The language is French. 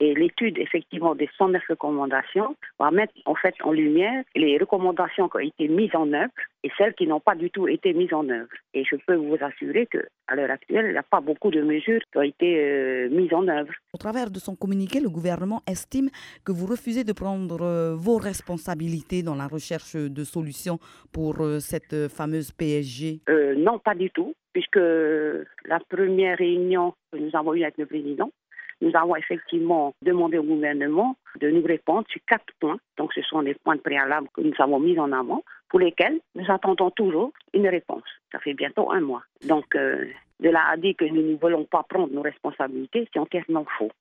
Et l'étude, effectivement, des 109 recommandations va mettre en fait en lumière les recommandations qui ont été mises en œuvre et celles qui n'ont pas du tout été mises en œuvre. Et je peux vous assurer qu'à l'heure actuelle, il n'y a pas beaucoup de mesures qui ont été mises en œuvre. Au travers de son communiqué, le gouvernement estime que vous refusez de prendre vos responsabilités dans la recherche de solutions pour cette fameuse PSG. Non, pas du tout, puisque la première réunion que nous avons eue avec le président, nous avons effectivement demandé au gouvernement de nous répondre sur 4 points. Donc, ce sont des points de préalable que nous avons mis en avant, pour lesquels nous attendons toujours une réponse. Ça fait bientôt 1 mois. Donc, de là à dire que nous ne voulons pas prendre nos responsabilités, c'est entièrement faux.